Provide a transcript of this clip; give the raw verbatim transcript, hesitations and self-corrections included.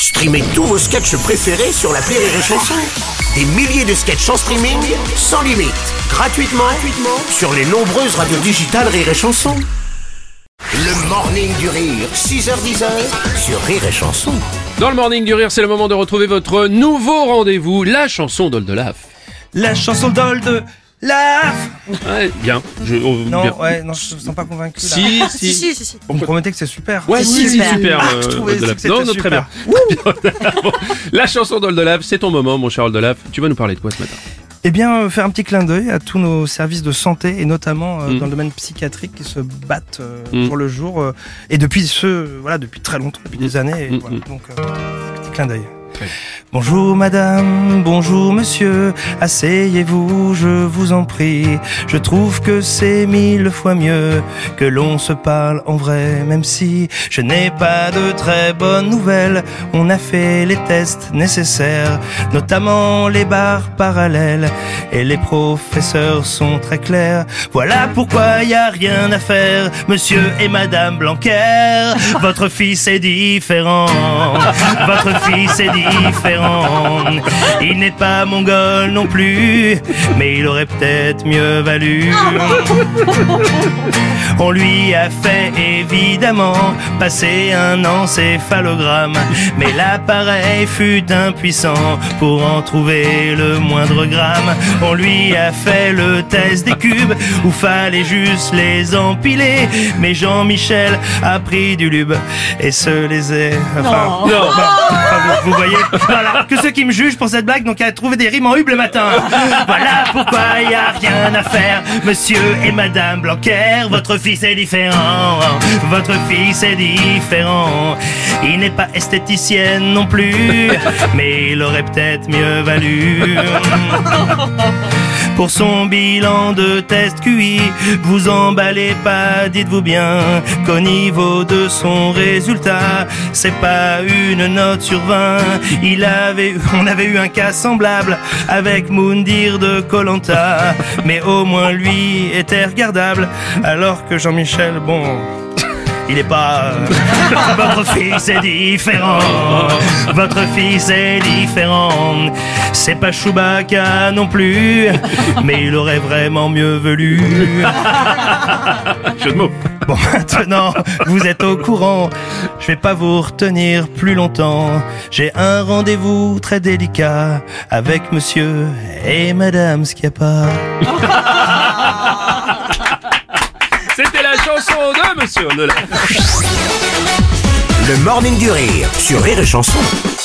Streamez tous vos sketchs préférés sur l'appli Rire et Chanson. Des milliers de sketchs en streaming, sans limite, gratuitement, gratuitement sur les nombreuses radios digitales Rire et Chanson. Le Morning du Rire, six heures dix sur Rire et Chanson. Dans le Morning du Rire, c'est le moment de retrouver votre nouveau rendez-vous, la chanson d'Oldelaf. La chanson d'Oldelaf. Ouais, bien. Je, oh, Non, bien. ouais, non, je me sens pas convaincu là. Si, Ah, si. si, si, si. Vous me promettez que c'est super. Ouais, C'est si, si, super. super. Ah, euh, je trouvais Oldelaf. que c'était Non, non, très bien. super. Bon, la chanson d'Oldelaf, c'est ton moment, mon cher Oldelaf. Tu vas nous parler de quoi ce matin? Eh bien, euh, faire un petit clin d'œil à tous nos services de santé et notamment euh, Mm. dans le domaine psychiatrique qui se battent euh, Mm. pour le jour euh, et depuis ce, voilà, depuis très longtemps, depuis des années. Et Mm, voilà, mm. donc, euh, petit clin d'œil. Très bien. Bonjour madame, bonjour monsieur, asseyez-vous, je vous en prie. Je trouve que c'est mille fois mieux que l'on se parle en vrai, même si je n'ai pas de très bonnes nouvelles. On a fait les tests nécessaires, notamment les barres parallèles, et les professeurs sont très clairs. Voilà pourquoi y a rien à faire, monsieur et madame Blanquer. Votre fils est différent, votre fils est différent. Il n'est pas mongol non plus, mais il aurait peut-être mieux valu. On lui a fait évidemment passer un encéphalogramme, mais l'appareil fut impuissant pour en trouver le moindre gramme. On lui a fait le test des cubes où fallait juste les empiler, mais Jean-Michel a pris du lube et se les est... Enfin, Non. bon, enfin, vous, vous voyez, voilà, que ceux qui me jugent pour cette blague n'ont qu'à trouver des rimes en hub le matin. Voilà pourquoi y a rien à faire, monsieur et madame Blanquer. Votre fils est différent, votre fils est différent. Il n'est pas esthéticienne non plus, mais il aurait peut-être mieux valu. Pour son bilan de test Q I, vous emballez pas, dites-vous bien qu'au niveau de son résultat, c'est pas une note sur vingt. Il avait, on avait eu un cas semblable avec Moundir de Koh-Lanta, mais au moins lui était regardable, alors que Jean-Michel, bon... il est pas... Votre fils est différent, votre fils est différent. C'est pas Chewbacca non plus, mais il aurait vraiment mieux valu. Jeu de mots. Bon, maintenant, vous êtes au courant, je vais pas vous retenir plus longtemps. J'ai un rendez-vous très délicat avec monsieur et madame Schiappa. C'était la chanson de Monsieur Oldelaf. Le Morning du Rire sur Rire et Chanson.